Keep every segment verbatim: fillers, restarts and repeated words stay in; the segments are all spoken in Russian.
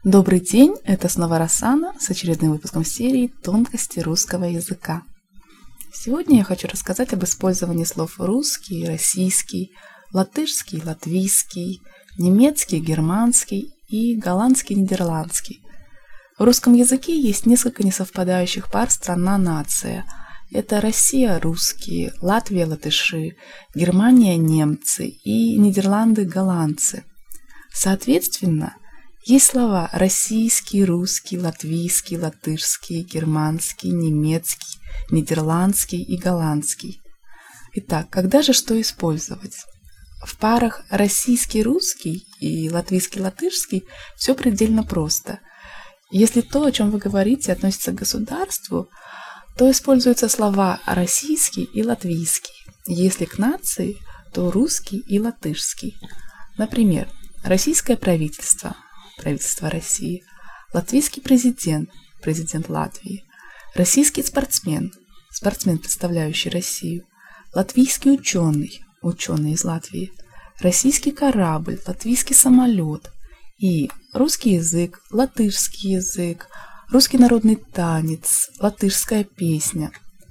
Добрый день, это снова Росана с очередным выпуском серии «Тонкости русского языка». Сегодня я хочу рассказать об использовании слов русский, российский, латышский, латвийский, немецкий, германский и голландский, нидерландский. В русском языке есть несколько несовпадающих пар страна-нация. Это Россия – русские, Латвия – латыши, Германия – немцы и Нидерланды – голландцы. Соответственно, есть слова российский, русский, латвийский, латышский, германский, немецкий, нидерландский и голландский. Итак, когда же что использовать? В парах российский-русский и латвийский-латышский все предельно просто. Если то, о чем вы говорите, относится к государству, то используются слова российский и латвийский. Если к нации, то русский и латышский. Например, российское правительство, правительство России, латвийский президент, президент Латвии, российский спортсмен, спортсмен, представляющий Россию, латвийский ученый, ученый из Латвии, российский корабль, латвийский самолет и русский язык, латышский язык, русский народный танец, латышская песня.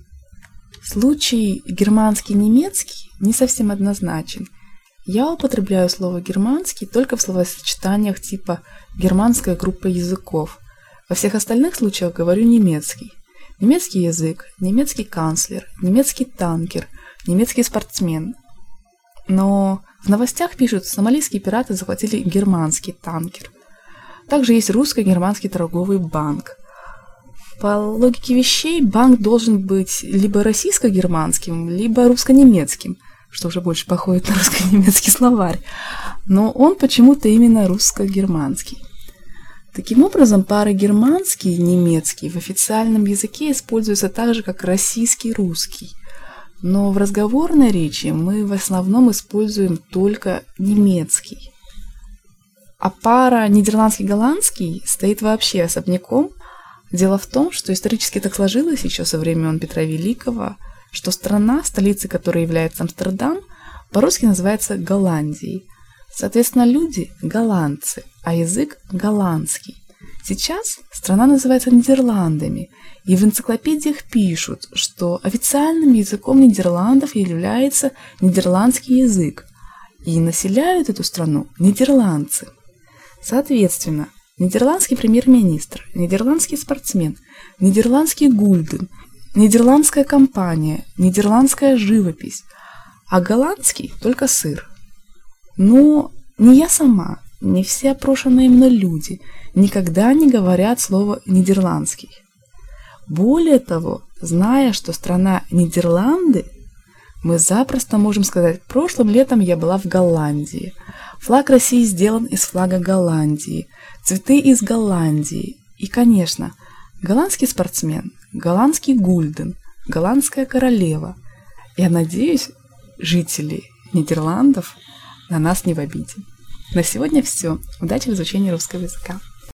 Случай германский-немецкий не совсем однозначен. Я употребляю слово «германский» только в словосочетаниях типа «германская группа языков». Во всех остальных случаях говорю «немецкий». Немецкий язык, немецкий канцлер, немецкий танкер, немецкий спортсмен. Но в новостях пишут, что сомалийские пираты захватили германский танкер. Также есть русско-германский торговый банк. По логике вещей, банк должен быть либо российско-германским, либо русско-немецким, что уже больше походит на русско-немецкий словарь, но он почему-то именно русско-германский. Таким образом, пары германский и немецкий в официальном языке используются так же, как российский-русский, но в разговорной речи мы в основном используем только немецкий. А пара нидерландский-голландский стоит вообще особняком. Дело в том, что исторически так сложилось еще со времен Петра Великого, что страна, столицей которой является Амстердам, по-русски называется Голландией. Соответственно, люди – голландцы, а язык – голландский. Сейчас страна называется Нидерландами, и в энциклопедиях пишут, что официальным языком Нидерландов является нидерландский язык, и населяют эту страну нидерландцы. Соответственно, нидерландский премьер-министр, нидерландский спортсмен, нидерландский гульден, нидерландская компания, нидерландская живопись, а голландский – только сыр. Но ни я сама, ни все опрошенные мной люди никогда не говорят слово «нидерландский». Более того, зная, что страна Нидерланды, мы запросто можем сказать: прошлым летом я была в Голландии. Флаг России сделан из флага Голландии, цветы из Голландии. И, конечно, голландский спортсмен, голландский гульден, голландская королева. Я надеюсь, жители Нидерландов на нас не в обиде. На сегодня все. Удачи в изучении русского языка.